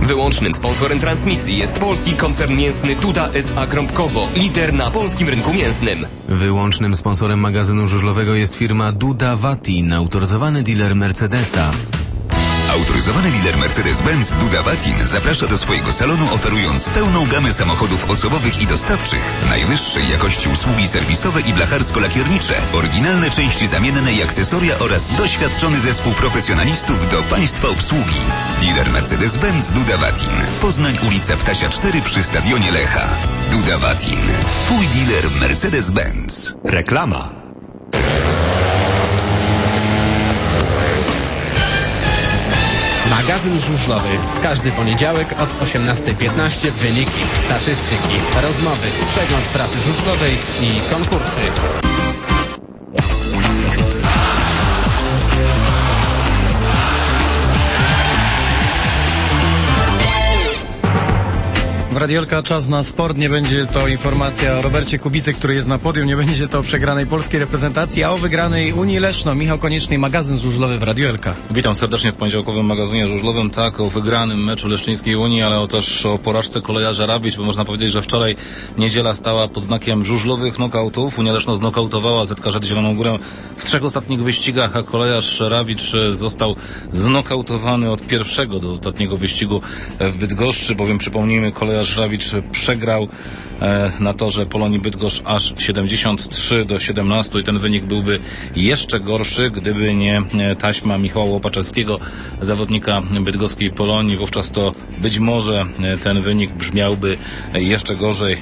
Wyłącznym sponsorem transmisji jest polski koncern mięsny Duda S.A. Krąbkowo, lider na polskim rynku mięsnym. Wyłącznym sponsorem magazynu żużlowego jest firma Duda Vatin, autoryzowany dealer Mercedesa. Autoryzowany dealer Mercedes-Benz Duda Vatin zaprasza do swojego salonu, oferując pełną gamę samochodów osobowych i dostawczych, najwyższej jakości usługi serwisowe i blacharsko-lakiernicze, oryginalne części zamienne i akcesoria oraz doświadczony zespół profesjonalistów do państwa obsługi. Dealer Mercedes-Benz Duda Vatin. Poznań, ulica Ptasia 4 przy Stadionie Lecha. Duda Vatin. Twój dealer Mercedes-Benz. Reklama. Magazyn żużlowy. Każdy poniedziałek od 18:15 wyniki, statystyki, rozmowy, przegląd prasy żużlowej i konkursy. W Radiolka czas na sport. Nie będzie to informacja o Robercie Kubicy, który jest na podium. Nie będzie to o przegranej polskiej reprezentacji, a o wygranej Unii Leszno. Michał Konieczny, magazyn żużlowy w Radiolka. Witam serdecznie w poniedziałkowym magazynie żużlowym. Tak, o wygranym meczu Leszczyńskiej Unii, ale też o porażce Kolejarza Rawicz, bo można powiedzieć, że wczoraj niedziela stała pod znakiem żużlowych nokautów. Unia Leszno znokautowała ZKŻ Zieloną Górę w 3 ostatnich wyścigach, a Kolejarz Rawicz został znokautowany od pierwszego do ostatniego wyścigu w Bydgoszczy, bowiem przypomnijmy, Kolejarz Rawicz przegrał na torze Polonii Bydgoszcz aż 73-17 i ten wynik byłby jeszcze gorszy, gdyby nie taśma Michała Łopaczewskiego, zawodnika bydgoskiej Polonii. Wówczas to być może ten wynik brzmiałby jeszcze gorzej,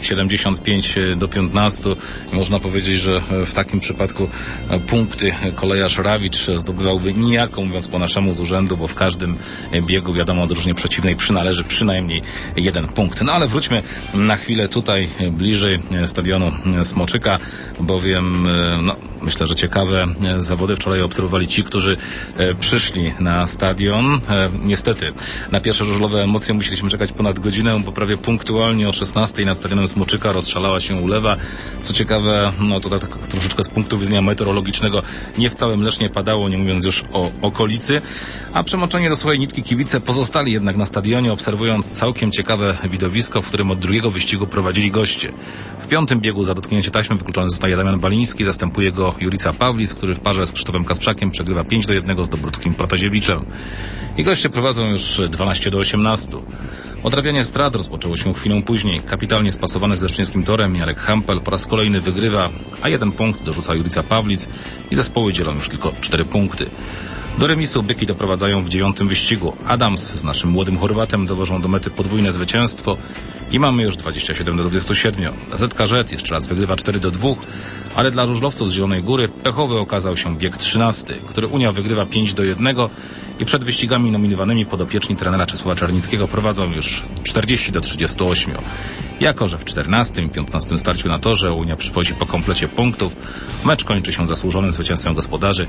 75-15. I można powiedzieć, że w takim przypadku punkty Kolejarz Rawicz zdobywałby nijako, mówiąc po naszemu z urzędu, bo w każdym biegu, wiadomo, drużynie przeciwnej przynależy przynajmniej 1 punkt. No ale wróćmy na chwilę tutaj bliżej stadionu Smoczyka, bowiem myślę, że ciekawe zawody wczoraj obserwowali ci, którzy przyszli na stadion. Niestety na pierwsze żużlowe emocje musieliśmy czekać ponad godzinę, bo prawie punktualnie o 16 nad stadionem Smoczyka rozszalała się ulewa. Co ciekawe, to tak troszeczkę z punktu widzenia meteorologicznego nie w całym Lesznie padało, nie mówiąc już o okolicy, a przemoczeni do suchej nitki kibice pozostali jednak na stadionie, obserwując całkiem ciekawe widowisko, w którym od drugiego wyścigu prowadzili goście. W 5. biegu za dotknięcie taśmy wykluczony zostaje Damian Baliński, zastępuje go Jurica Pawlis, który w parze z Krzysztofem Kasprzakiem przegrywa 5-1 z Dobruckim Protasiewiczem. I goście prowadzą już 12-18. Odrabianie strat rozpoczęło się chwilę później. Kapitalnie spasowany z leszczyńskim torem Jarek Hampel po raz kolejny wygrywa, a 1 punkt dorzuca Jurica Pawlic i zespoły dzielą już tylko 4 punkty. Do remisu byki doprowadzają w 9. wyścigu. Adams z naszym młodym Chorwatem dowożą do mety podwójne zwycięstwo i mamy już 27-27. ZKŻ jeszcze raz wygrywa 4-2, ale dla żużlowców z Zielonej Góry pechowy okazał się bieg 13, który Unia wygrywa 5-1 i przed wyścigami nominowanymi podopieczni trenera Czesława Czarnickiego prowadzą już 40-38. Jako że w 14. i 15. starciu na torze Unia przywozi po komplecie punktów, mecz kończy się zasłużonym zwycięstwem gospodarzy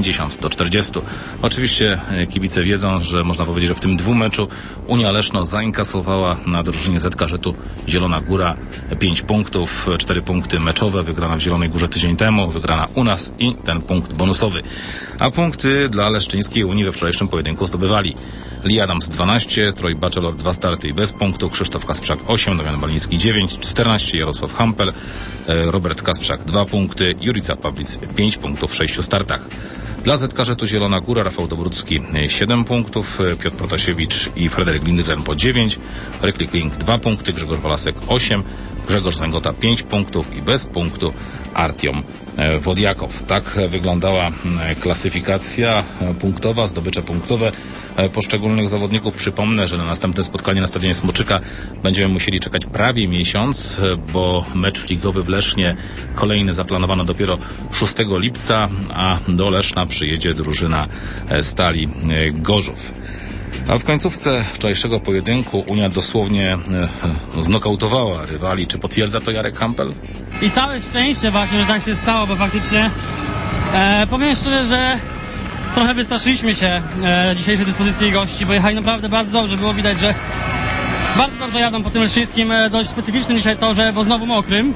50-40. Oczywiście kibice wiedzą, że można powiedzieć, że w tym dwumeczu Unia Leszno zainkasowała na drużynie ZKŻ-u Zielona Góra 5 punktów, 4 punkty meczowe, wygrana w Zielonej Górze tydzień temu, wygrana u nas i ten punkt bonusowy. A punkty dla Leszczyńskiej Unii we wczorajszym pojedynku zdobywali Lee Adams 12, Troy Bachelor 2 starty i bez punktu, Krzysztof Kasprzak 8, Damian Baliński 9, 14 Jarosław Hampel, Robert Kasprzak 2 punkty, Jurica Pawlic 5 punktów w 6 startach. Dla ZKŻ-u Zielona Góra Rafał Dobrucki 7 punktów, Piotr Protasiewicz i Fryderyk Lindgren po 9, Rykli Klink 2 punkty, Grzegorz Walasek 8, Grzegorz Zęgota 5 punktów i bez punktu Artiom Wodiakow. Tak wyglądała klasyfikacja punktowa, zdobycze punktowe poszczególnych zawodników. Przypomnę, że na następne spotkanie na stadionie Smoczyka będziemy musieli czekać prawie miesiąc, bo mecz ligowy w Lesznie kolejny zaplanowano dopiero 6 lipca, a do Leszna przyjedzie drużyna Stali Gorzów. A w końcówce wczorajszego pojedynku Unia dosłownie znokautowała rywali. Czy potwierdza to Jarek Hampel? I całe szczęście właśnie, że tak się stało, bo faktycznie powiem szczerze, że trochę wystraszyliśmy się dzisiejszej dyspozycji gości, bo jechali naprawdę bardzo dobrze. Było widać, że bardzo dobrze jadą po tym leszczyńskim, dość specyficznym dzisiaj torze, bo znowu mokrym.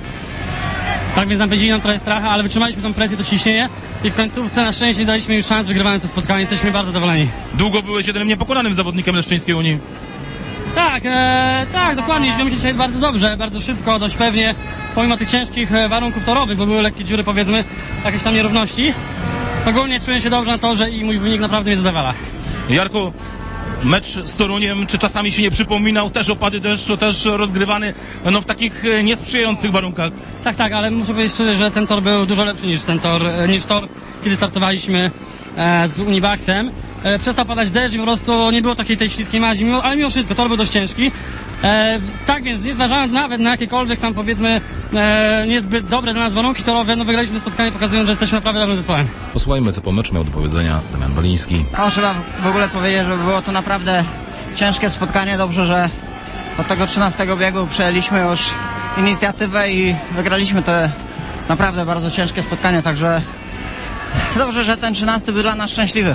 Tak więc napędzili nam trochę stracha, ale wytrzymaliśmy tą presję, to ciśnienie i w końcówce na szczęście daliśmy im szans, wygrywając to spotkanie. Jesteśmy bardzo zadowoleni. Długo byłeś jedynym niepokonanym zawodnikiem Leszczyńskiej Unii. Tak, dokładnie. Jeździmy się dzisiaj bardzo dobrze, bardzo szybko, dość pewnie, pomimo tych ciężkich warunków torowych, bo były lekkie dziury, powiedzmy, jakieś tam nierówności. Ogólnie czuję się dobrze na torze i mój wynik naprawdę mnie zadowala. Jarku, mecz z Toruniem, czy czasami się nie przypominał? Też opady deszczu, też rozgrywany w takich niesprzyjających warunkach. Tak, ale muszę powiedzieć szczerze, że ten tor był dużo lepszy niż tor, kiedy startowaliśmy z Univaxem. Przestał padać deszcz i po prostu nie było takiej tej śliskiej mazi, ale mimo wszystko tor był dość ciężki. Tak więc, nie zważając nawet na jakiekolwiek tam, powiedzmy, niezbyt dobre dla nas warunki torowe, wygraliśmy to spotkanie, pokazując, że jesteśmy naprawdę dobrym zespołem. Posłuchajmy, co po meczu miał do powiedzenia Damian Baliński. Trzeba w ogóle powiedzieć, że było to naprawdę ciężkie spotkanie. Dobrze, że od tego 13 biegu przejęliśmy już inicjatywę i wygraliśmy te naprawdę bardzo ciężkie spotkanie, także dobrze, że ten 13 był dla nas szczęśliwy.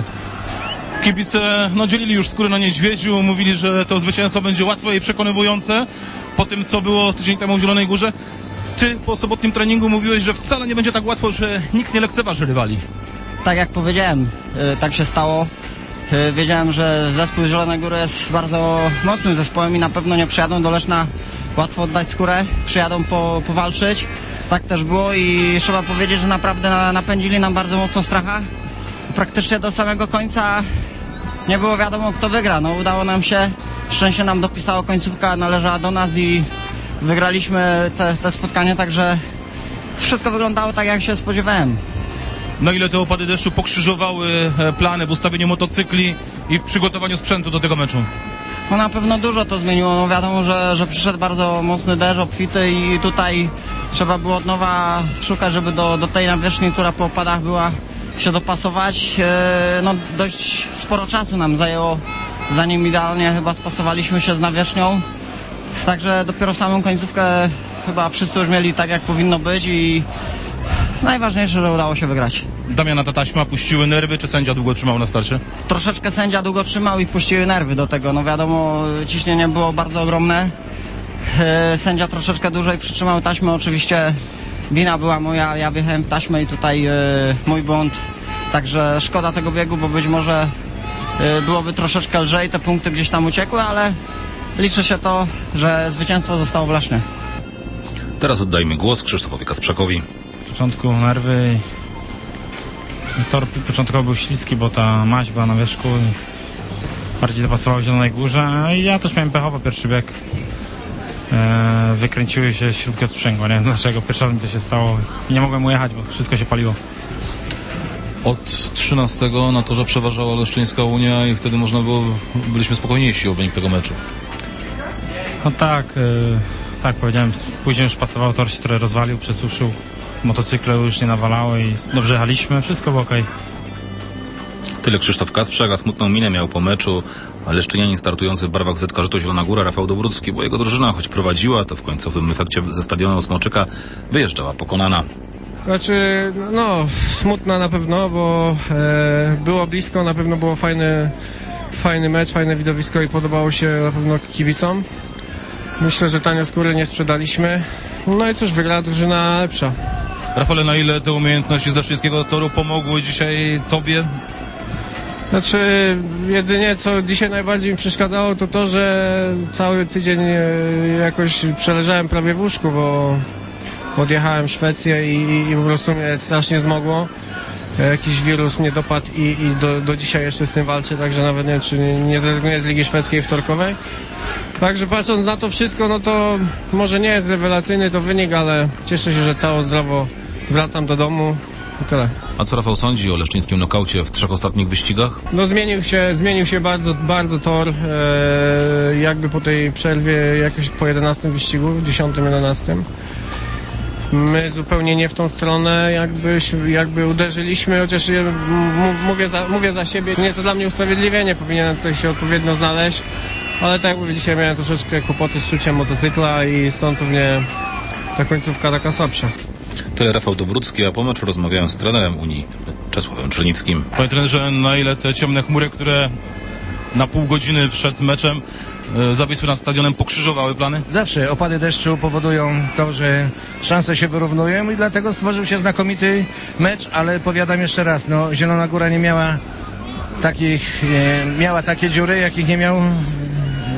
Kibice dzielili już skórę na niedźwiedziu, mówili, że to zwycięstwo będzie łatwe i przekonywujące po tym, co było tydzień temu w Zielonej Górze. Ty po sobotnim treningu mówiłeś, że wcale nie będzie tak łatwo, że nikt nie lekceważy rywali. Tak jak powiedziałem, tak się stało. Wiedziałem, że zespół z Zielonej Góry jest bardzo mocnym zespołem i na pewno nie przyjadą do Leszna łatwo oddać skórę, przyjadą powalczyć. Tak też było i trzeba powiedzieć, że naprawdę napędzili nam bardzo mocno stracha. Praktycznie do samego końca nie było wiadomo, kto wygra. Udało nam się, szczęście nam dopisało, końcówka należała do nas i wygraliśmy te spotkanie, także wszystko wyglądało tak, jak się spodziewałem. Na ile te opady deszczu pokrzyżowały plany w ustawieniu motocykli i w przygotowaniu sprzętu do tego meczu? Na pewno dużo to zmieniło. Wiadomo, że przyszedł bardzo mocny deszcz, obfity i tutaj trzeba było od nowa szukać, żeby do tej nawierzchni, która po opadach była, się dopasować. Dość sporo czasu nam zajęło, zanim idealnie chyba spasowaliśmy się z nawierzchnią. Także dopiero samą końcówkę chyba wszyscy już mieli tak, jak powinno być i najważniejsze, że udało się wygrać. Damiana, ta taśma puściły nerwy, czy sędzia długo trzymał na starcie? Troszeczkę sędzia długo trzymał i puściły nerwy do tego. Wiadomo, ciśnienie było bardzo ogromne. Sędzia troszeczkę dłużej przytrzymał taśmę. Oczywiście wina była moja, ja wjechałem w taśmę i tutaj mój błąd. Także szkoda tego biegu, bo być może byłoby troszeczkę lżej, te punkty gdzieś tam uciekły, ale liczy się to, że zwycięstwo zostało w Lesznie. Teraz oddajmy głos Krzysztofowi Kasprzakowi. W początku nerwy i tor początkowo był śliski, bo ta maź była na wierzchu i bardziej dopasował w Zielonej Górze. I ja też miałem pechowo pierwszy bieg. Wykręciły się śrubki od sprzęgła, nie wiem dlaczego. Pierwszy raz mi to się stało i nie mogłem ujechać, bo wszystko się paliło. Od 13 na torze przeważała Leszczyńska Unia i wtedy byliśmy spokojniejsi o wynik tego meczu. Tak powiedziałem, później już pasował, tor się trochę rozwalił, przesuszył, motocykle już nie nawalały i dobrze jechaliśmy, wszystko było okej. Tyle Krzysztof Kasprzak, a smutną minę miał po meczu leszczynianin startujący w barwach ZK Żyto Zielona Góra Rafał Dobrucki, bo jego drużyna, choć prowadziła, to w końcowym efekcie ze stadionu Smoczyka wyjeżdżała pokonana. Smutna na pewno, bo było blisko, na pewno było fajny mecz, fajne widowisko i podobało się na pewno kibicom. Myślę, że tanio skóry nie sprzedaliśmy. No i cóż, wygrała drużyna lepsza. Rafale, na ile te umiejętności z leszczyńskiego toru pomogły dzisiaj tobie? Jedynie co dzisiaj najbardziej mi przeszkadzało, to, że cały tydzień jakoś przeleżałem prawie w łóżku, bo odjechałem w Szwecję i po prostu mnie strasznie zmogło. Jakiś wirus mnie dopadł i do dzisiaj jeszcze z tym walczę, także nawet nie wiem, czy nie zrezygnuję z Ligi Szwedzkiej wtorkowej. Także patrząc na to wszystko, to może nie jest rewelacyjny to wynik, ale cieszę się, że cało zdrowo wracam do domu i tyle. A co Rafał sądzi o leszczyńskim nokaucie w 3 ostatnich wyścigach? Zmienił się bardzo, bardzo tor, jakby po tej przerwie, jakoś po 11 wyścigu, 10-11. My zupełnie nie w tą stronę jakby uderzyliśmy, chociaż mówię za siebie. Nie jest to dla mnie usprawiedliwienie, powinienem tutaj się odpowiednio znaleźć, ale tak jak mówię, dzisiaj miałem troszeczkę kłopoty z czuciem motocykla i stąd pewnie ta końcówka taka słabsza. Tyle Rafał Dobrucki, a po meczu rozmawiałem z trenerem Unii, Czesławem Czernickim. Panie trenerze, na ile te ciemne chmury, które na pół godziny przed meczem zawisły nad stadionem, pokrzyżowały plany? Zawsze opady deszczu powodują to, że szanse się wyrównują i dlatego stworzył się znakomity mecz, ale powiadam jeszcze raz, Zielona Góra nie miała miała takie dziury, jakich nie miał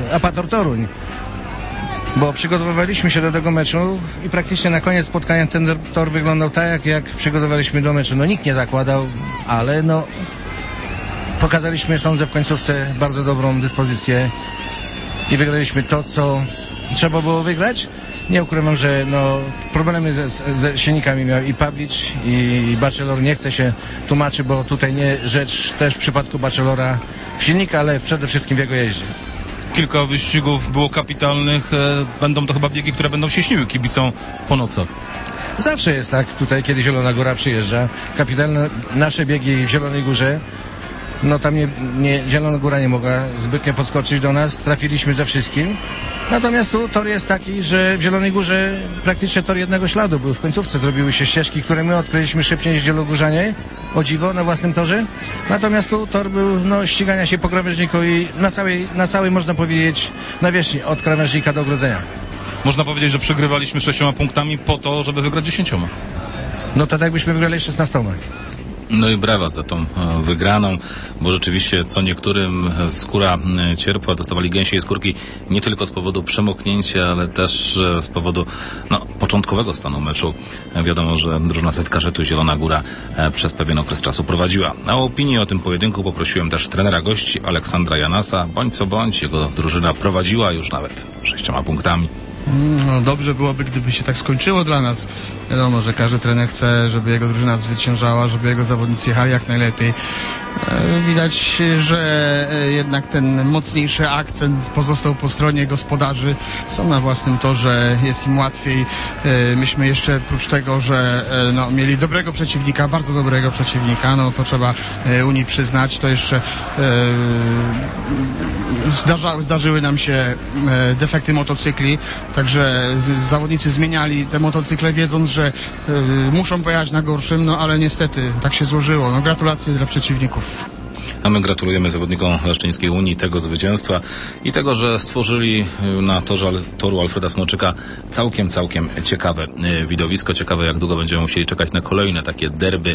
Apator Toruń. Bo przygotowywaliśmy się do tego meczu i praktycznie na koniec spotkania ten tor wyglądał tak, jak przygotowaliśmy do meczu. No nikt nie zakładał, ale no pokazaliśmy, sądzę, w końcówce bardzo dobrą dyspozycję i wygraliśmy to, co trzeba było wygrać. Nie ukrywam, że no, problemy ze silnikami miał i Pawlicz, i Bachelor. Nie chce się tłumaczyć, bo tutaj nie rzecz też w przypadku Bachelora w silnika, ale przede wszystkim w jego jeździe. Kilka wyścigów było kapitalnych. Będą to chyba biegi, które będą się śniły kibicom po nocach. Zawsze jest tak tutaj, kiedy Zielona Góra przyjeżdża. Kapitalne nasze biegi w Zielonej Górze. No tam Zielona Góra nie mogła zbytnio podskoczyć do nas. Trafiliśmy ze wszystkim. Natomiast tu tor jest taki, że w Zielonej Górze praktycznie tor jednego śladu był. W końcówce zrobiły się ścieżki, które my odkryliśmy szybciej niż zielogórzanie. O dziwo, na własnym torze. Natomiast tu tor był, no, ścigania się po krawężniku i na całej można powiedzieć, nawierzchni, od krawężnika do ogrodzenia. Można powiedzieć, że przegrywaliśmy 6 punktami po to, żeby wygrać 10. No to tak jakbyśmy wygrali 16. No i brawa za tą wygraną, bo rzeczywiście co niektórym skóra cierpła, dostawali gęsiej skórki nie tylko z powodu przemoknięcia, ale też z powodu początkowego stanu meczu. Wiadomo, że drużyna zetkarzetu Zielona Góra przez pewien okres czasu prowadziła. A o opinię o tym pojedynku poprosiłem też trenera gości Aleksandra Janasa. Bądź co bądź, jego drużyna prowadziła już nawet 6 punktami. No dobrze byłoby, gdyby się tak skończyło dla nas. Wiadomo, że każdy trener chce, żeby jego drużyna zwyciężała, żeby jego zawodnicy jechali jak najlepiej. Widać, że jednak ten mocniejszy akcent pozostał po stronie gospodarzy. Są na własnym torze, jest im łatwiej. Myśmy jeszcze oprócz tego, że mieli dobrego przeciwnika, bardzo dobrego przeciwnika, no to trzeba Unii przyznać, to jeszcze zdarzyły nam się defekty motocykli, także zawodnicy zmieniali te motocykle, wiedząc, że muszą pojechać na gorszym, no ale niestety tak się złożyło. No gratulacje dla przeciwników. A my gratulujemy zawodnikom Leszczyńskiej Unii tego zwycięstwa i tego, że stworzyli na torze toru Alfreda Smoczyka całkiem ciekawe widowisko. Ciekawe, jak długo będziemy musieli czekać na kolejne takie derby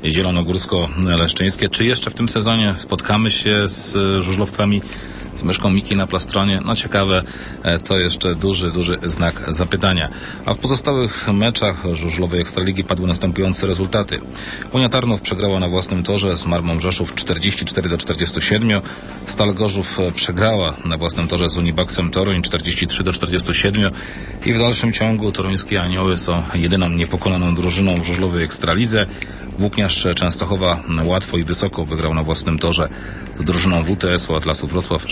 zielonogórsko-leszczyńskie. Czy jeszcze w tym sezonie spotkamy się z żużlowcami, z myszką Miki na plastronie? No ciekawe, to jeszcze duży znak zapytania. A w pozostałych meczach żużlowej Ekstraligi padły następujące rezultaty. Unia Tarnów przegrała na własnym torze z Marmą Rzeszów 44-47. Stal Gorzów przegrała na własnym torze z Unibaxem Toruń 43-47. I w dalszym ciągu toruńskie Anioły są jedyną niepokonaną drużyną w żużlowej Ekstralidze. Włókniarz Częstochowa łatwo i wysoko wygrał na własnym torze z drużyną WTS-u Atlasu Wrocław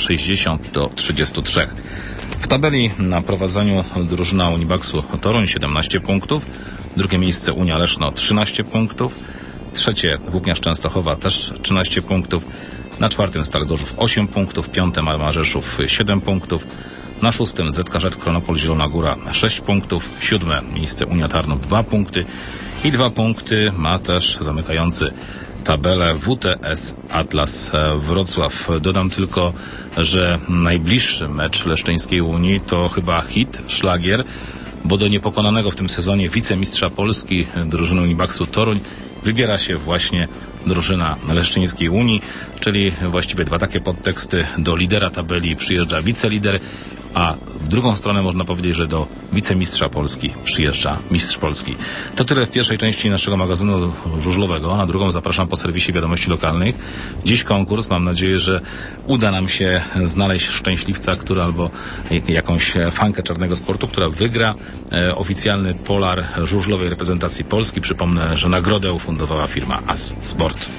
60-33. W tabeli na prowadzeniu drużyna Unibaxu Toruń 17 punktów, drugie miejsce Unia Leszno 13 punktów, trzecie Włókniarz Częstochowa też 13 punktów, na czwartym Stal Gorzów 8 punktów, piąte Marma Rzeszów 7 punktów, na szóstym ZKŻ Chronopol Zielona Góra 6 punktów, siódme miejsce Unia Tarnów 2 punkty i 2 punkty ma też zamykający tabelę WTS Atlas Wrocław. Dodam tylko, że najbliższy mecz Leszczyńskiej Unii to chyba hit, szlagier, bo do niepokonanego w tym sezonie wicemistrza Polski drużyny Unibaxu Toruń wybiera się właśnie drużyna Leszczyńskiej Unii, czyli właściwie dwa takie podteksty. Do lidera tabeli przyjeżdża wicelider, a w drugą stronę można powiedzieć, że do wicemistrza Polski przyjeżdża mistrz Polski. To tyle w pierwszej części naszego magazynu żużlowego. Na drugą zapraszam po serwisie Wiadomości Lokalnych. Dziś konkurs. Mam nadzieję, że uda nam się znaleźć szczęśliwca, który albo jakąś fankę czarnego sportu, która wygra oficjalny polar żużlowej reprezentacji Polski. Przypomnę, że nagrodę ufundowała firma As Sport.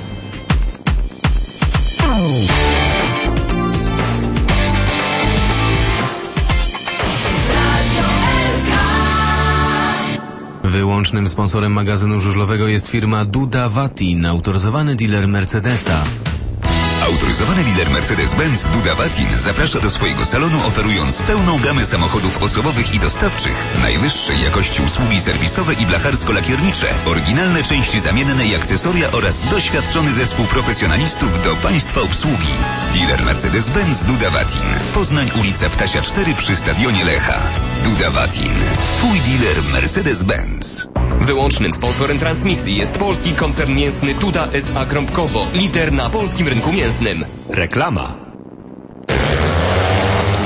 Wyłącznym sponsorem magazynu żużlowego jest firma Duda Vatin, autoryzowany dealer Mercedesa. Autoryzowany dealer Mercedes-Benz Duda Vatin zaprasza do swojego salonu, oferując pełną gamę samochodów osobowych i dostawczych, najwyższej jakości usługi serwisowe i blacharsko-lakiernicze, oryginalne części zamienne i akcesoria oraz doświadczony zespół profesjonalistów do państwa obsługi. Dealer Mercedes-Benz Duda Vatin. Poznań, ulica Ptasia 4 przy Stadionie Lecha. Duda Vatin. Twój dealer Mercedes-Benz. Wyłącznym sponsorem transmisji jest polski koncern mięsny Duda S.A. Krąpkowo, lider na polskim rynku mięsnym. Reklama.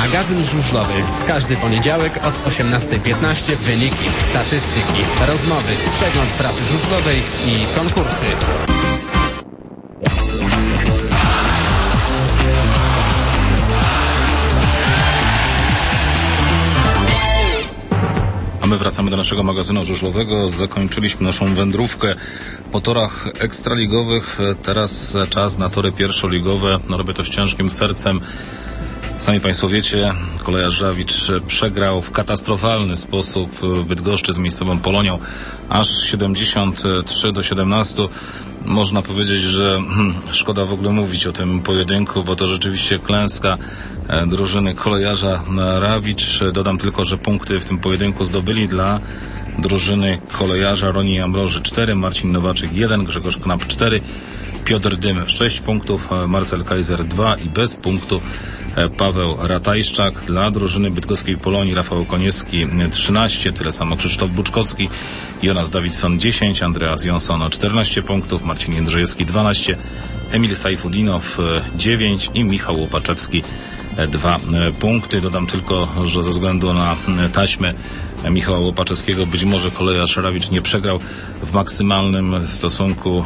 Magazyn żużlowy. Każdy poniedziałek od 18:15 wyniki, statystyki, rozmowy, przegląd prasy żużlowej i konkursy. A my wracamy do naszego magazynu żużlowego. Zakończyliśmy naszą wędrówkę po torach ekstraligowych. Teraz czas na tory pierwszoligowe. Robię to z ciężkim sercem. Sami Państwo wiecie, kolejarz Rawicz przegrał w katastrofalny sposób w Bydgoszczy z miejscową Polonią, aż 73-17. Można powiedzieć, że szkoda w ogóle mówić o tym pojedynku, bo to rzeczywiście klęska drużyny kolejarza Rawicz. Dodam tylko, że punkty w tym pojedynku zdobyli dla drużyny kolejarza Roni Ambroży 4, Marcin Nowaczyk 1, Grzegorz Knap 4, Piotr Dym 6 punktów, Marcel Kaiser 2 i bez punktu Paweł Ratajszczak. Dla drużyny bydgoskiej Polonii Rafał Koniewski 13, tyle samo Krzysztof Buczkowski, Jonas Davidson 10, Andreas Jonsson 14 punktów, Marcin Jędrzejewski 12, Emil Sajfudinow 9 i Michał Łopaczewski 2 punkty. Dodam tylko, że ze względu na taśmę Michała Łopaczewskiego być może kolejarz Rawicz nie przegrał w maksymalnym stosunku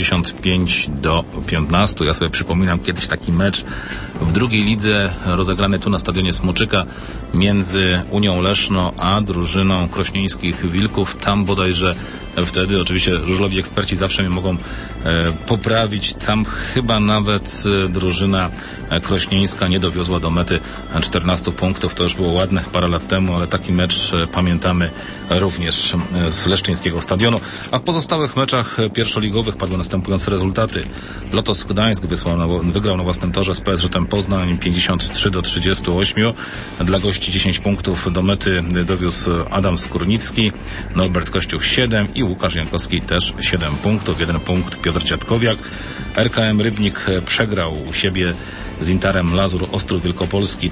75-15. Ja sobie przypominam kiedyś taki mecz w drugiej lidze rozegrany tu na stadionie Smoczyka między Unią Leszno a drużyną krośnieńskich Wilków. Tam bodajże wtedy, oczywiście żużlowi eksperci zawsze mnie mogą poprawić, tam chyba nawet drużyna krośnieńska nie dowiozła do mety 14 punktów. To już było ładne parę lat temu, ale taki mecz pamiętamy również z leszczyńskiego stadionu. A w pozostałych meczach pierwszoligowych padły następujące rezultaty. Lotos Gdańsk wygrał na własnym torze z PSŻ-em Poznań 53-38. Dla gości 10 punktów do mety dowiózł Adam Skórnicki, Norbert Kościuch 7 i Łukasz Jankowski też 7 punktów. 1 punkt Piotr Ciatkowiak. RKM Rybnik przegrał u siebie z Intarem Lazur Ostrów Wielkopolski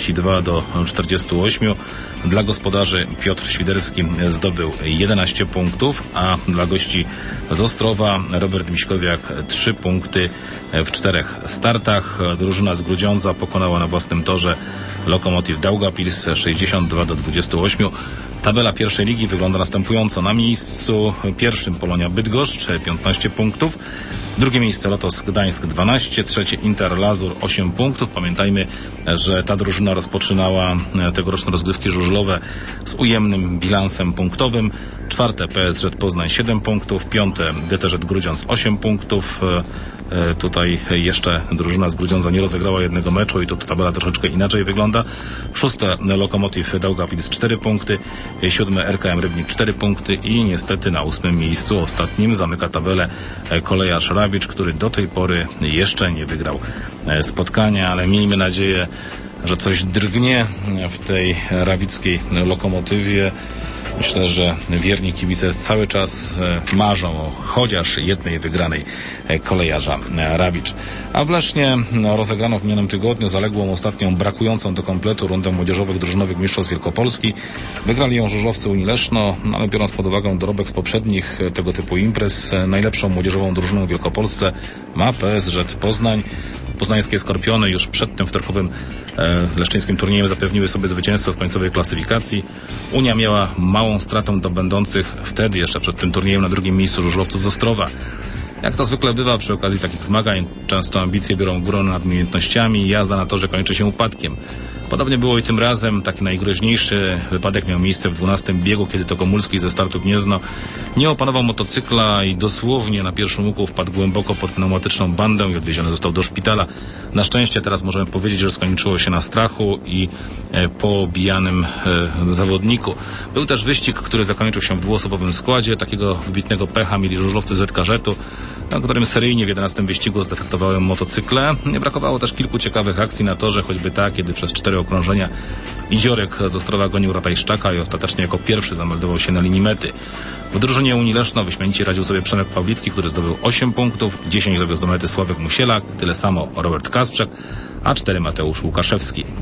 42-48. Dla gospodarzy Piotr Świderski zdobył 11 punktów, a dla gości z Ostrowa Robert Miśkowiak 3 punkty w 4 startach. Drużyna z Grudziądza pokonała na własnym torze Lokomotiv Daugavpils 62-28. Tabela pierwszej ligi wygląda następująco. Na miejscu pierwszym Polonia Bydgoszcz 15 punktów. Drugie miejsce Lotos Gdańsk 12, trzecie Inter Lazur 8 punktów. Pamiętajmy, że ta drużyna rozpoczynała tegoroczne rozgrywki żużlowe z ujemnym bilansem punktowym. Czwarte PSŻ Poznań 7 punktów, piąte GTŻ Grudziądz 8 punktów. Tutaj jeszcze drużyna z Grudziądza nie rozegrała jednego meczu i tu tabela troszeczkę inaczej wygląda. Szóste Lokomotiv Daugavpils 4 punkty, siódme RKM Rybnik 4 punkty i niestety na 8. miejscu ostatnim zamyka tabelę kolejarz Rawicz, który do tej pory jeszcze nie wygrał spotkania, ale miejmy nadzieję, że coś drgnie w tej rawickiej lokomotywie. Myślę, że wierni kibice cały czas marzą o chociaż jednej wygranej kolejarza Rawicz. A w Lesznie rozegrano w minionym tygodniu zaległą ostatnią brakującą do kompletu rundę młodzieżowych drużynowych mistrzostw Wielkopolski. Wygrali ją żużlowcy Unii Leszno, ale biorąc pod uwagę dorobek z poprzednich tego typu imprez, najlepszą młodzieżową drużyną w Wielkopolsce ma PSŻ Poznań. Poznańskie Skorpiony już przed tym wtorkowym leszczyńskim turniejem zapewniły sobie zwycięstwo w końcowej klasyfikacji. Unia miała małą stratę do będących wtedy jeszcze przed tym turniejem na drugim miejscu żużlowców z Ostrowa. Jak to zwykle bywa przy okazji takich zmagań, często ambicje biorą górę nad umiejętnościami i jazda na torze kończy się upadkiem. Podobnie było i tym razem. Taki najgroźniejszy wypadek miał miejsce w 12. biegu, kiedy to Komulski ze startu Gniezno nie opanował motocykla i dosłownie na pierwszym łuku wpadł głęboko pod pneumatyczną bandę i odwieziony został do szpitala. Na szczęście teraz możemy powiedzieć, że skończyło się na strachu i pobijanym zawodniku. Był też wyścig, który zakończył się w dwuosobowym składzie. Takiego wybitnego pecha mieli żużlowcy z ZKŻ-u, na którym seryjnie w 11. wyścigu zdefektowały motocykle. Nie brakowało też kilku ciekawych akcji na torze, choćby ta, kiedy przez 4 okrążenia Idziorek z Ostrowa gonił Ratajszczaka i ostatecznie jako pierwszy zameldował się na linii mety. W drużynie Unii Leszno wyśmienicie radził sobie Przemek Pawlicki, który zdobył 8 punktów, 10 dowiózł do mety Sławek Musielak, tyle samo Robert Kasprzak, a 4 Mateusz Łukaszewski.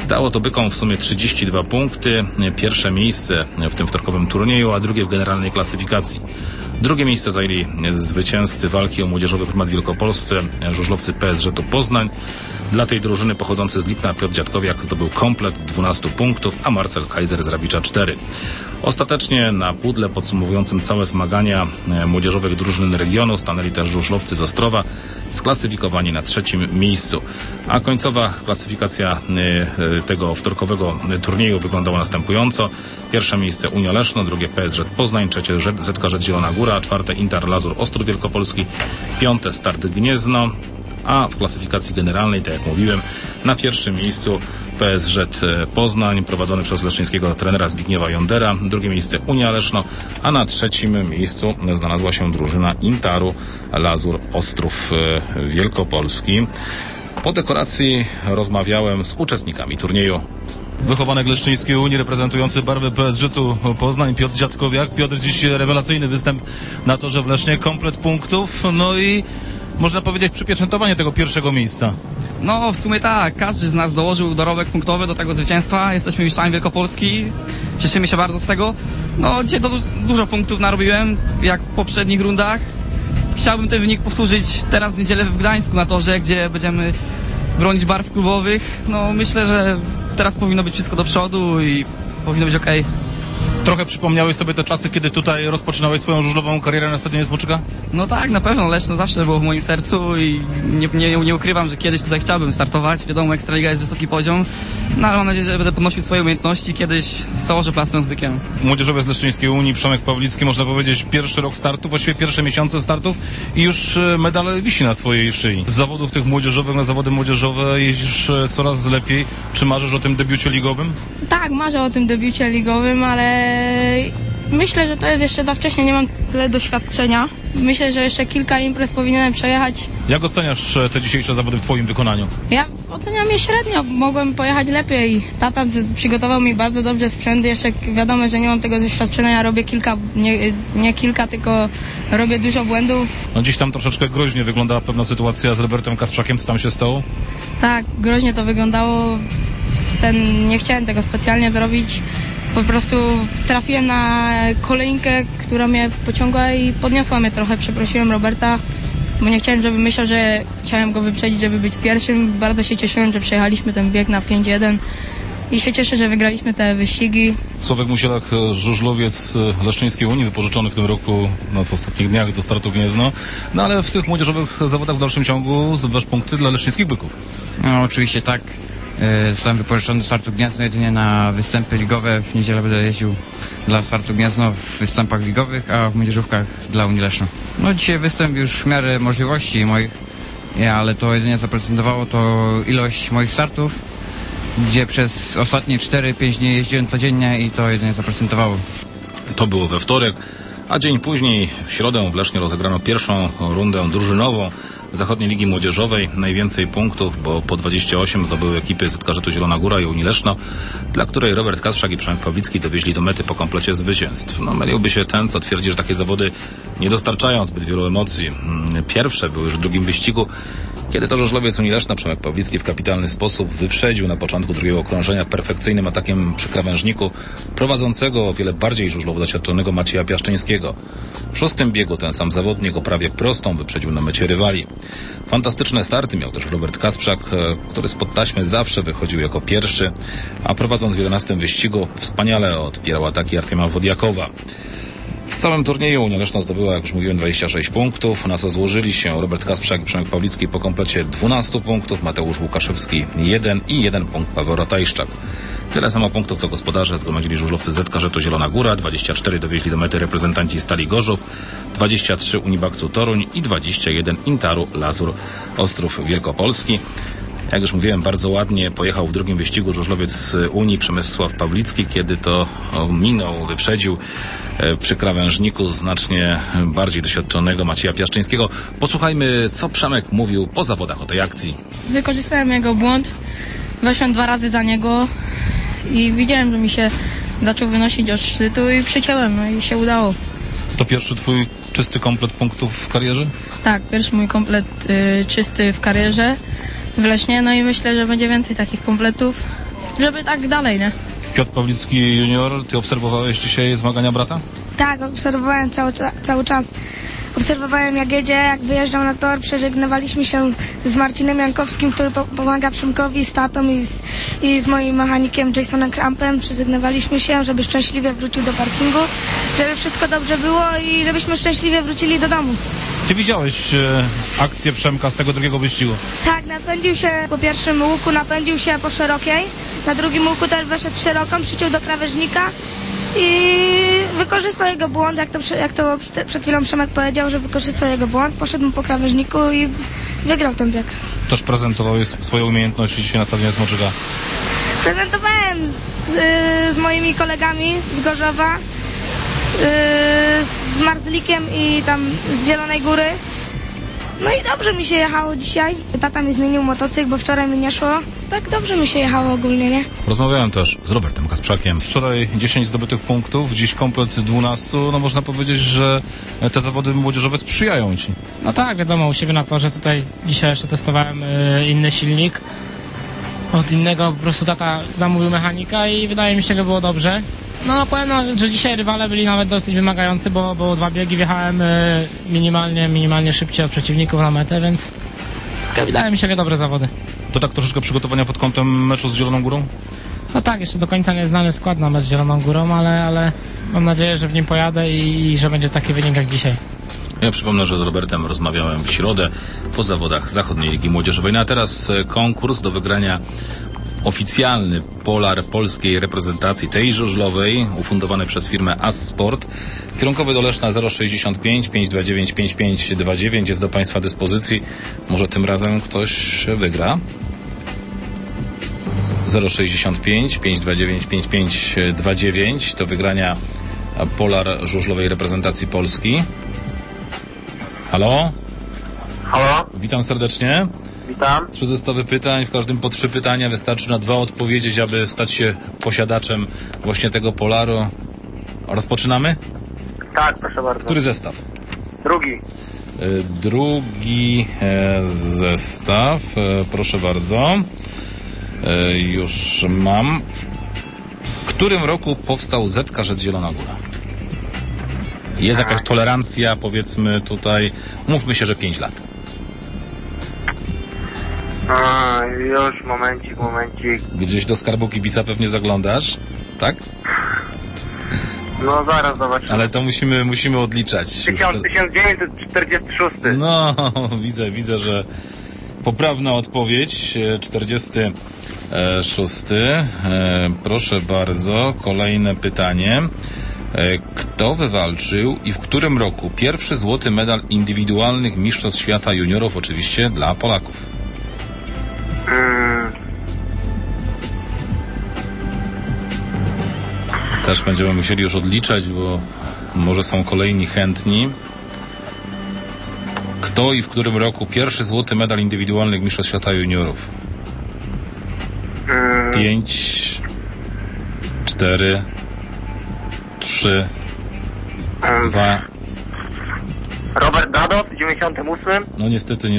Dało to bykom w sumie 32 punkty. Pierwsze miejsce w tym wtorkowym turnieju, a drugie w generalnej klasyfikacji. Drugie miejsce zajęli zwycięzcy walki o młodzieżowy prymat w Wielkopolsce, żużlowcy PSG-u Poznań. Dla tej drużyny pochodzący z Lipna Piotr Dziadkowiak zdobył komplet 12 punktów, a Marcel Kaiser z Rawicza 4. Ostatecznie na pudle podsumowującym całe zmagania młodzieżowych drużyn regionu stanęli też żużlowcy z Ostrowa, sklasyfikowani na 3. miejscu. A końcowa klasyfikacja tego wtorkowego turnieju wyglądała następująco. Pierwsze miejsce Unia Leszno, drugie PSG Poznań, trzecie ZKŻ Zielona Góra, czwarte Inter Lazur Ostrów Wielkopolski, piąte Start Gniezno, a w klasyfikacji generalnej, tak jak mówiłem, na pierwszym miejscu PSG Poznań, prowadzony przez leszczyńskiego trenera Zbigniewa Jondera, drugie miejsce Unia Leszno, a na 3. miejscu znalazła się drużyna Interu Lazur Ostrów Wielkopolski. Po dekoracji rozmawiałem z uczestnikami turnieju. Wychowanek Leszczyńskiej Unii, reprezentujący barwy PSG-u Poznań, Piotr Dziadkowiak. Piotr, dziś rewelacyjny występ na torze w Lesznie, komplet punktów, no i można powiedzieć przypieczętowanie tego pierwszego miejsca. No w sumie tak, każdy z nas dołożył dorobek punktowy do tego zwycięstwa. Jesteśmy mistrzami Wielkopolski, cieszymy się bardzo z tego. No dzisiaj dużo punktów narobiłem, jak w poprzednich rundach. Chciałbym ten wynik powtórzyć teraz w niedzielę w Gdańsku na torze, gdzie będziemy bronić barw klubowych. No myślę, że teraz powinno być wszystko do przodu i powinno być okej. Trochę przypomniałeś sobie te czasy, kiedy tutaj rozpoczynałeś swoją żużlową karierę na stadionie Zboczyka? No tak, na pewno. Leszno zawsze było w moim sercu i nie ukrywam, że kiedyś tutaj chciałbym startować. Wiadomo, Ekstraliga jest wysoki poziom, no ale mam nadzieję, że będę podnosił swoje umiejętności. Kiedyś założę plastrem z bykiem. Młodzieżowe z Leszczyńskiej Unii, Przemek Pawlicki, można powiedzieć pierwszy rok startu, właściwie pierwsze miesiące startów i już medal wisi na twojej szyi. Z zawodów tych młodzieżowych na zawody młodzieżowe jeździsz coraz lepiej. Czy marzysz o tym debiucie ligowym? Tak, marzę o tym debiucie ligowym, ale myślę, że to jest jeszcze za wcześnie, nie mam tyle doświadczenia. Myślę, że jeszcze kilka imprez powinienem przejechać. Jak oceniasz te dzisiejsze zawody w twoim wykonaniu? Ja oceniam je średnio, mogłem pojechać lepiej. Tata przygotował mi bardzo dobrze sprzęty, jeszcze wiadomo, że nie mam tego doświadczenia, ja robię nie kilka, tylko robię dużo błędów. No dziś tam troszeczkę groźnie wyglądała pewna sytuacja z Robertem Kasprzakiem, co tam się stało? Tak, groźnie to wyglądało. Nie chciałem tego specjalnie zrobić. Po prostu trafiłem na kolejkę, która mnie pociągła i podniosła mnie trochę. Przeprosiłem Roberta, bo nie chciałem, żeby myślał, że chciałem go wyprzedzić, żeby być pierwszym. Bardzo się cieszyłem, że przejechaliśmy ten bieg na 5-1 i się cieszę, że wygraliśmy te wyścigi. Sławek Musielak, żużlowiec Leszczyńskiej Unii, wypożyczony w tym roku w ostatnich dniach do startu Gniezno. No ale w tych młodzieżowych zawodach w dalszym ciągu zdobywasz punkty dla leszczyńskich byków. No oczywiście tak. Zostałem wypożyczony do startu Gniezno jedynie na występy ligowe. W niedzielę będę jeździł dla startu Gniezno w występach ligowych, a w młodzieżówkach dla Unii Leszno. No dzisiaj występ już w miarę możliwości moich, ale to jedynie zaprezentowało to ilość moich startów, gdzie przez ostatnie 4-5 dni jeździłem codziennie i to jedynie zaprezentowało. To było we wtorek, a dzień później, w środę w Lesznie rozegrano pierwszą rundę drużynową Zachodniej Ligi Młodzieżowej. Najwięcej punktów, bo po 28 zdobyły ekipy ZKŻ Zielona Góra i Unii Leszno, dla której Robert Kasprzak i Przemek Pawlicki dowieźli do mety po komplecie zwycięstw. No, myliłby się ten, co twierdzi, że takie zawody nie dostarczają zbyt wielu emocji. Pierwsze były już w drugim wyścigu, kiedy to żużlowiec Unii Leszno Przemek Pawlicki w kapitalny sposób wyprzedził na początku drugiego okrążenia perfekcyjnym atakiem przy krawężniku prowadzącego o wiele bardziej żużlowo doświadczonego Macieja Piaszczyńskiego. W szóstym biegu ten sam zawodnik o prawie prostą wyprzedził na mecie rywali. Fantastyczne starty miał też Robert Kasprzak, który spod taśmy zawsze wychodził jako pierwszy, a prowadząc w 11 wyścigu wspaniale odpierał ataki Artiema Wodiakowa. W całym turnieju Unia Leszno zdobyła, jak już mówiłem, 26 punktów, na co złożyli się Robert Kasprzak i Przemek Pawlicki po komplecie 12 punktów, Mateusz Łukaszewski 1 i 1 punkt Paweł Ratajszczak. Tyle samo punktów, co gospodarze zgromadzili żużlowcy ZKŻ Zielona Góra, 24 dowieźli do mety reprezentanci Stali Gorzów, 23 Unibaksu Toruń i 21 Interu Lazur Ostrów Wielkopolski. Jak już mówiłem, bardzo ładnie pojechał w drugim wyścigu żużlowiec Unii Przemysław Pawlicki, kiedy to wyprzedził przy krawężniku znacznie bardziej doświadczonego Macieja Piaszczyńskiego. Posłuchajmy, co Przemek mówił po zawodach o tej akcji. Wykorzystałem jego błąd, weszłem 2 razy za niego i widziałem, że mi się zaczął wynosić od szczytu i przyciąłem, no i się udało. To pierwszy twój czysty komplet punktów w karierze? Tak, pierwszy mój komplet czysty w karierze w Lesznie, no i myślę, że będzie więcej takich kompletów. żeby tak dalej, nie? Piotr Pawlicki junior, ty obserwowałeś dzisiaj zmagania brata? Tak, obserwowałem cały czas. Obserwowałem jak jedzie, jak wyjeżdżał na tor, przeżegnywaliśmy się z Marcinem Jankowskim, który pomaga Przemkowi, z tatą i z moim mechanikiem Jasonem Krampem. Przeżegnywaliśmy się, żeby szczęśliwie wrócił do parkingu, żeby wszystko dobrze było i żebyśmy szczęśliwie wrócili do domu. Ty widziałeś akcję Przemka z tego drugiego wyścigu? Tak, napędził się po pierwszym łuku, napędził się po szerokiej, na drugim łuku też weszedł szeroką, przyciął do krawężnika i wykorzystał jego błąd, jak to przed chwilą Przemek powiedział, że wykorzystał jego błąd, poszedł po krawężniku i wygrał ten bieg. Też prezentowałeś swoje umiejętności dzisiaj na stadionie Smoczyka? Prezentowałem z moimi kolegami z Gorzowa, z Marzlikiem i tam z Zielonej Góry. No i dobrze mi się jechało dzisiaj. Tata mi zmienił motocykl, bo wczoraj mi nie szło. Tak dobrze mi się jechało ogólnie, nie? Rozmawiałem też z Robertem Kasprzakiem. Wczoraj 10 zdobytych punktów, dziś komplet 12. No można powiedzieć, że te zawody młodzieżowe sprzyjają ci. No tak, wiadomo, u siebie na torze tutaj dzisiaj jeszcze testowałem inny silnik. Od innego po prostu tata zamówił mechanika i wydaje mi się, że było dobrze. No powiem, że dzisiaj rywale byli nawet dosyć wymagający, bo było 2 biegi, wjechałem minimalnie szybciej od przeciwników na metę, więc wydaje mi się, że dobre zawody. To tak troszeczkę przygotowania pod kątem meczu z Zieloną Górą? No tak, jeszcze do końca nie jest znany skład na mecz z Zieloną Górą, ale mam nadzieję, że w nim pojadę i że będzie taki wynik jak dzisiaj. Ja przypomnę, że z Robertem rozmawiałem w środę po zawodach Zachodniej Ligi Młodzieżowej. No a teraz konkurs do wygrania. Oficjalny polar polskiej reprezentacji, tej żużlowej, ufundowany przez firmę Assport. Kierunkowy do Leszna 065 529 5529 jest do Państwa dyspozycji. Może tym razem ktoś wygra. 065 529 5529 do wygrania polar żużlowej reprezentacji Polski. Halo? Halo? Witam serdecznie. Witam. 3 zestawy pytań, w każdym po 3 pytania. Wystarczy na 2 odpowiedzieć, aby stać się posiadaczem właśnie tego polaru. Rozpoczynamy? Tak, proszę bardzo. Który zestaw? Drugi. Drugi zestaw. Proszę bardzo. Już mam. W którym roku powstał ZKŻ Zielona Góra? Jest jakaś tolerancja, powiedzmy tutaj. Mówmy się, że 5 lat. Już, momencik. Gdzieś do skarbu kibica pewnie zaglądasz, tak? No zaraz zobaczymy. Ale to musimy odliczać. 1946. No, widzę, że poprawna odpowiedź. 46. Proszę bardzo, kolejne pytanie. Kto wywalczył i w którym roku pierwszy złoty medal indywidualnych mistrzostw świata juniorów, oczywiście dla Polaków? Też będziemy musieli już odliczać, bo może są kolejni chętni. Kto i w którym roku pierwszy złoty medal indywidualnych mistrzostw świata juniorów? 5, 4, 3, 2. Robert Dado w 98? No niestety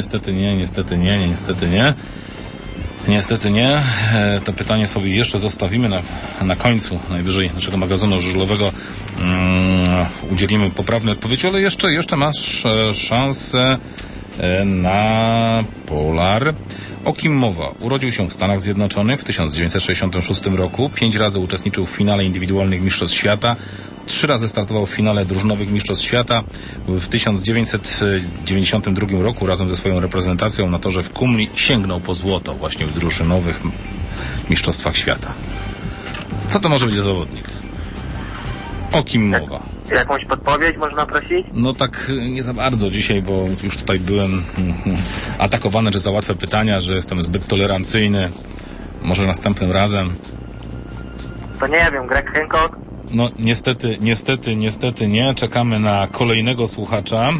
nie. To pytanie sobie jeszcze zostawimy na końcu, najwyżej naszego magazynu żużlowego. Udzielimy poprawnej odpowiedzi, ale jeszcze masz szansę na polar. O kim mowa? Urodził się w Stanach Zjednoczonych w 1966 roku. 5 razy uczestniczył w finale indywidualnych mistrzostw świata. 3 razy startował w finale drużynowych mistrzostw świata. W 1992 roku razem ze swoją reprezentacją na torze w Kumli sięgnął po złoto właśnie w drużynowych mistrzostwach świata. Co to może być za zawodnik? O kim mowa? Jakąś podpowiedź można prosić? No tak nie za bardzo dzisiaj, bo już tutaj byłem atakowany, że za łatwe pytania, że jestem zbyt tolerancyjny. Może następnym razem. To nie wiem, Greg Hancock? No niestety nie. Czekamy na kolejnego słuchacza.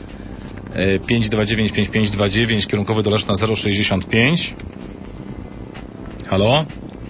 529 5529, kierunkowy do Leszna 065. Halo?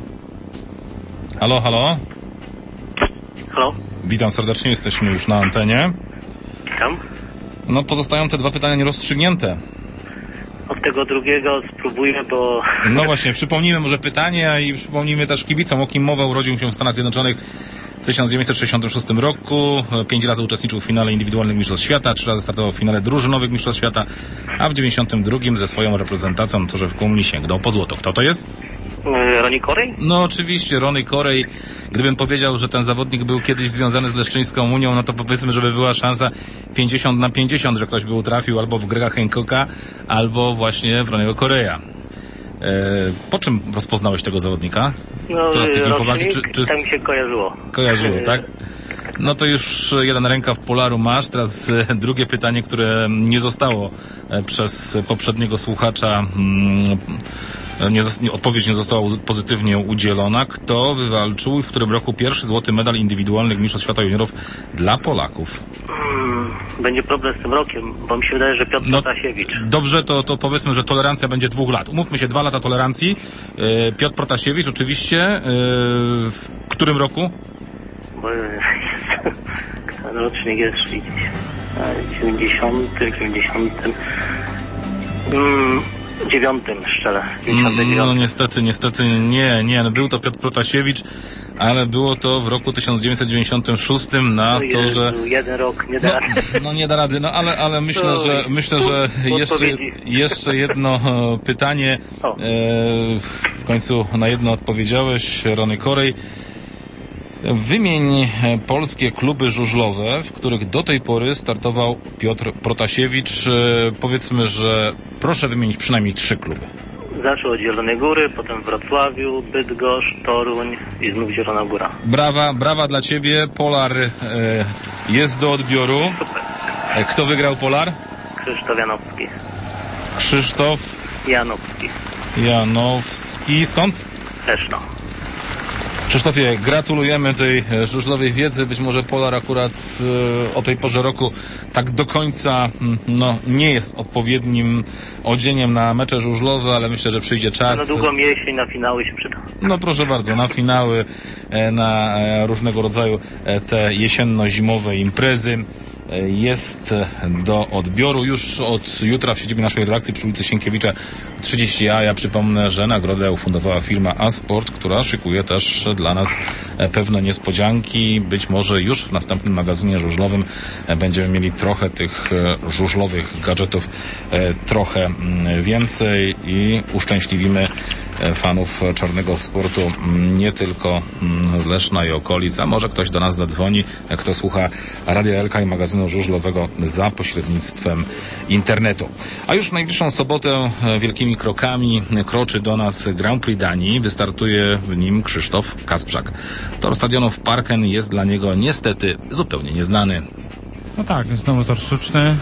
Halo? Halo? Witam serdecznie, jesteśmy już na antenie. Witam. No pozostają te 2 pytania nierozstrzygnięte. Od tego drugiego spróbuję, bo... No właśnie, przypomnijmy może pytania i przypomnijmy też kibicom, o kim mowa. Urodził się w Stanach Zjednoczonych w 1966 roku. 5 razy uczestniczył w finale indywidualnych Mistrzostw Świata, 3 razy startował w finale drużynowych Mistrzostw Świata, a w 92 ze swoją reprezentacją na torze w Kumli sięgnął po złoto. Kto to jest? Ronnie Corey? No oczywiście, Ronnie Corey. Gdybym powiedział, że ten zawodnik był kiedyś związany z Leszczyńską Unią, no to powiedzmy, żeby była szansa 50-50, że ktoś by utrafił albo w Grega Hancocka, albo właśnie w Ronniego Coreya. Po czym rozpoznałeś tego zawodnika? No, To z tych informacji, tak mi się kojarzyło. Kojarzyło, tak? No to już jeden rękaw Polaru masz. Teraz drugie pytanie, które nie zostało przez poprzedniego słuchacza, odpowiedź nie została pozytywnie udzielona. Kto wywalczył i w którym roku pierwszy złoty medal indywidualnych Mistrzostw Świata Juniorów dla Polaków? Będzie problem z tym rokiem, bo mi się wydaje, że Piotr Protasiewicz. Dobrze, to powiedzmy, że tolerancja będzie 2 lat. Umówmy się, 2 lata tolerancji. Piotr Protasiewicz oczywiście. W którym roku? Bo ten rocznik jest 90. 9 szczerze. No niestety nie. No, był to Piotr Protasiewicz, ale było to w roku 1996 na torze... Jeden rok, nie da rady. No nie da rady, no ale myślę, że jeszcze jedno pytanie. W końcu na jedno odpowiedziałeś, Ronnie Corey. Wymień polskie kluby żużlowe, w których do tej pory startował Piotr Protasiewicz. Powiedzmy, że proszę wymienić przynajmniej 3 kluby. Zaczął od Zielonej Góry, potem w Wrocławiu, Bydgoszcz, Toruń i znów Zielona Góra. Brawa dla Ciebie. Polar jest do odbioru. Kto wygrał Polar? Krzysztof Janowski. Krzysztof Janowski. Skąd? Leszno. Krzysztofie, gratulujemy tej żużlowej wiedzy. Być może Polar akurat o tej porze roku tak do końca nie jest odpowiednim odzieniem na mecze żużlowe, ale myślę, że przyjdzie czas. Na długą jesień, na finały się przyda. No proszę bardzo, na finały, na różnego rodzaju te jesienno-zimowe imprezy jest do odbioru już od jutra w siedzibie naszej redakcji przy ulicy Sienkiewicza 30A. Ja przypomnę, że nagrodę ufundowała firma A-Sport, która szykuje też dla nas pewne niespodzianki. Być może już w następnym magazynie żużlowym będziemy mieli trochę tych żużlowych gadżetów, trochę więcej i uszczęśliwimy fanów czarnego sportu nie tylko z Leszna i okolic, a może ktoś do nas zadzwoni, kto słucha Radia Elka i magazynu żużlowego za pośrednictwem internetu. A już w najbliższą sobotę wielkimi krokami kroczy do nas Grand Prix Danii. Wystartuje w nim Krzysztof Kasprzak. Tor stadionu w Parken jest dla niego niestety zupełnie nieznany. No tak, jest znowu tor sztuczny.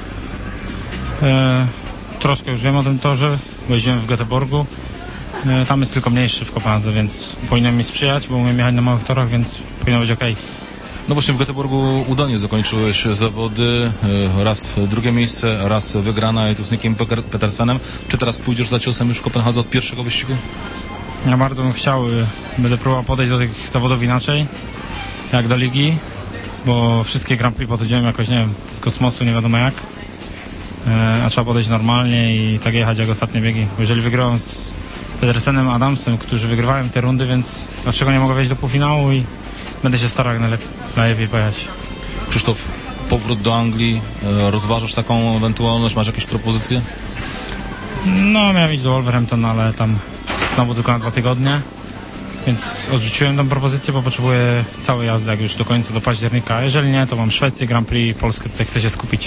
Troszkę już wiem o tym torze, bo jeździłem w Göteborgu. Tam jest tylko mniejszy w Kopenhadze, więc powinien mi sprzyjać, bo umiem jechać na małych torach, więc powinno być okej. No właśnie w Göteborgu udanie zakończyłeś zawody, raz drugie miejsce, raz wygrana i to z Nickiem Petersenem. Czy teraz pójdziesz za ciosem już w Kopenhadze od pierwszego wyścigu? Ja bardzo bym chciał, będę próbował podejść do tych zawodów inaczej, jak do ligi, bo wszystkie Grand Prix podchodziłem jakoś, nie wiem, z kosmosu, nie wiadomo jak. A trzeba podejść normalnie i tak jechać jak ostatnie biegi. Bo jeżeli wygrałem z Pedersenem, Adamsem, którzy wygrywają te rundy, więc dlaczego nie mogę wejść do półfinału i będę się starał jak najlepiej pojechać. Krzysztof, powrót do Anglii, rozważasz taką ewentualność, masz jakieś propozycje? No, miałem iść do Wolverhampton, ale tam znowu tylko na 2 tygodnie, więc odrzuciłem tę propozycję, bo potrzebuję całej jazdy jak już do końca, do października. Jeżeli nie, to mam Szwecję, Grand Prix, Polskę, tutaj chcę się skupić.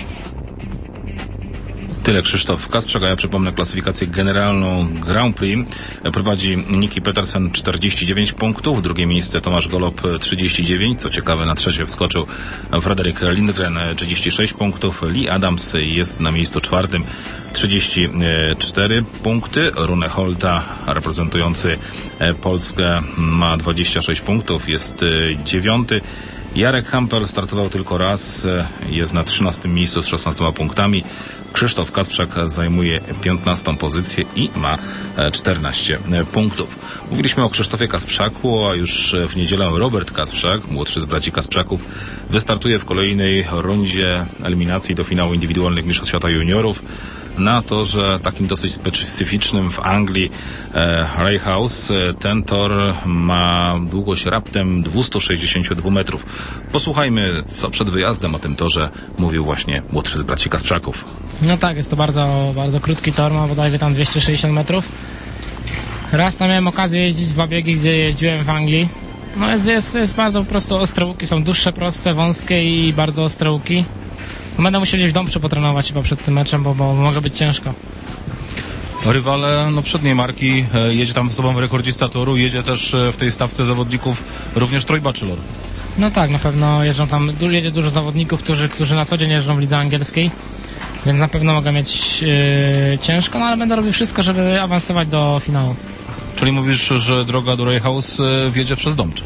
Tyle Krzysztof Kasprzak, a ja przypomnę klasyfikację generalną Grand Prix. Prowadzi Nicky Petersen 49 punktów, drugie miejsce Tomasz Golob 39, co ciekawe na trzecie wskoczył Frederik Lindgren 36 punktów, Lee Adams jest na miejscu czwartym 34 punkty, Rune Holta reprezentujący Polskę ma 26 punktów, jest 9. Jarek Hampel startował tylko raz, jest na 13 miejscu z 16 punktami. Krzysztof Kasprzak zajmuje 15 pozycję i ma 14 punktów. Mówiliśmy o Krzysztofie Kasprzaku, a już w niedzielę Robert Kasprzak, młodszy z braci Kasprzaków, wystartuje w kolejnej rundzie eliminacji do finału indywidualnych Mistrzostw Świata Juniorów. na torze takim dosyć specyficznym w Anglii Ray House. Ten tor ma długość raptem 262 metrów. Posłuchajmy, co przed wyjazdem o tym torze mówił właśnie młodszy z braci Kasprzaków. No tak, jest to bardzo, bardzo krótki tor, ma bodajże tam 260 metrów. Raz tam miałem okazję jeździć 2 biegi, gdzie jeździłem w Anglii. No jest bardzo po prostu ostre łuki, są dłuższe, proste, wąskie i bardzo ostre łuki. Będę musiał gdzieś w Dąbczu potrenować chyba przed tym meczem, bo może być ciężko. Rywale przedniej marki, jedzie tam z sobą rekordzista toru, jedzie też w tej stawce zawodników również Troy Batchelor. No tak, na pewno jedzie dużo zawodników, którzy na co dzień jeżdżą w lidze angielskiej, więc na pewno mogę mieć ciężko, no ale będę robił wszystko, żeby awansować do finału. Czyli mówisz, że droga do Ray House wiedzie przez Dąbcze?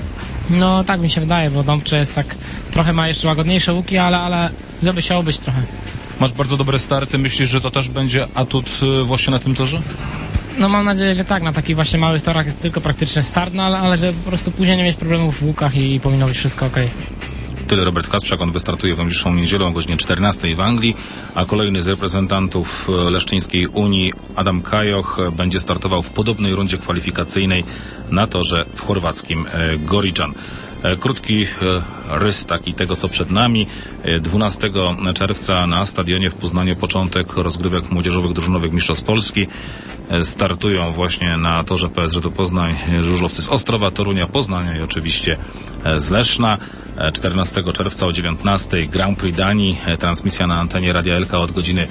No tak mi się wydaje, bo Dąbcze jest tak, trochę ma jeszcze łagodniejsze łuki, ale żeby się obyć trochę. Masz bardzo dobre starty, myślisz, że to też będzie atut właśnie na tym torze? No mam nadzieję, że tak, na takich właśnie małych torach jest tylko praktyczny start, no ale że po prostu później nie mieć problemów w łukach i powinno być wszystko okej. Tyle Robert Kasprzak, on wystartuje w najbliższą niedzielę o godzinie 14 w Anglii, a kolejny z reprezentantów Leszczyńskiej Unii, Adam Kajoch, będzie startował w podobnej rundzie kwalifikacyjnej na torze w chorwackim Goričan. Krótki rys taki tego, co przed nami. 12 czerwca na stadionie w Poznaniu początek rozgrywek młodzieżowych drużynowych Mistrzostw Polski. Startują właśnie na torze PSŻ Poznań żużlowcy z Ostrowa, Torunia, Poznania i oczywiście z Leszna. 14 czerwca o 19 Grand Prix Danii. Transmisja na antenie Radia Elka od godziny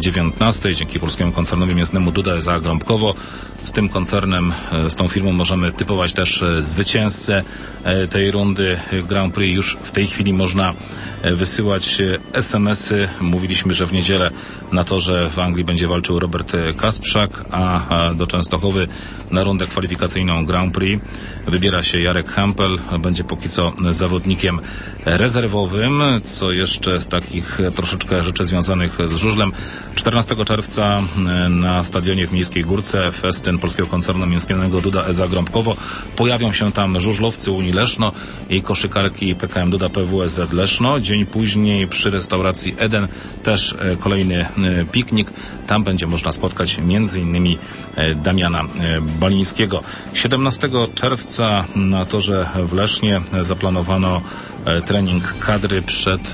19 dzięki polskiemu koncernowi mięsnemu Duda S.A. Grąbkowo. Z tym koncernem, z tą firmą możemy typować też zwycięzcę tej rundy Grand Prix. Już w tej chwili można wysyłać SMS-y. Mówiliśmy, że w niedzielę na torze w Anglii będzie walczył Robert Kasprzak, a do Częstochowy na rundę kwalifikacyjną Grand Prix wybiera się Jarek Hampel. Będzie póki co zawodnikiem rezerwowym. Co jeszcze z takich troszeczkę rzeczy związanych z żużlem. 14 czerwca na stadionie w Miejskiej Górce festyn polskiego koncernu mięsnego Duda S.A. Grąbkowo. Pojawią się tam żużlowcy Unii Leszno i koszykarki PKM Duda PWSZ Leszno. Dzień później przy restauracji Eden też kolejny piknik. Tam będzie można spotkać m.in. Damiana Balińskiego. 17 czerwca na torze w Lesznie zaplanowano trening kadry przed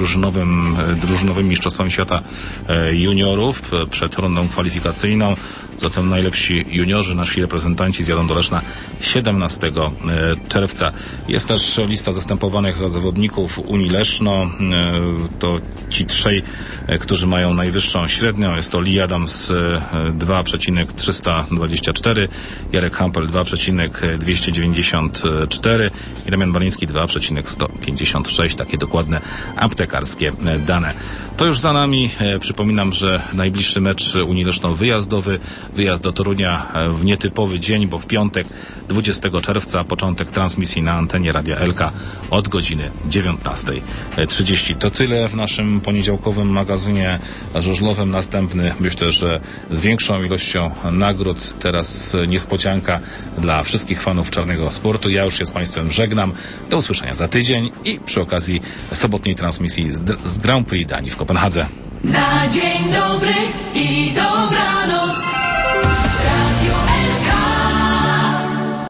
drużynowym mistrzostwami świata juniorów, przed rundą kwalifikacyjną. Zatem najlepsi juniorzy, nasi reprezentanci zjadą do Leszna 17 czerwca. Jest też lista zastępowanych zawodników Unii Leszno. To ci trzej, którzy mają najwyższą średnią. Jest to Lee Adams 2,324, Jarek Hampel 2,294 i Damian Baliński 2,156. Takie dokładne aptekarskie dane. To już za nami. Przypominam, że najbliższy mecz Unii Leszno wyjazdowy. Wyjazd do Torunia w nietypowy dzień, bo w piątek 20 czerwca początek transmisji na antenie Radia Elka od godziny 19:30. To tyle w naszym poniedziałkowym magazynie żużlowym. Następny, myślę, że z większą ilością nagród. Teraz niespodzianka dla wszystkich fanów czarnego sportu. Ja już się z Państwem żegnam. Do usłyszenia za tydzień i przy okazji sobotniej transmisji z Grand Prix Danii w Kopenhadze. Na dzień dobry i dobranoc.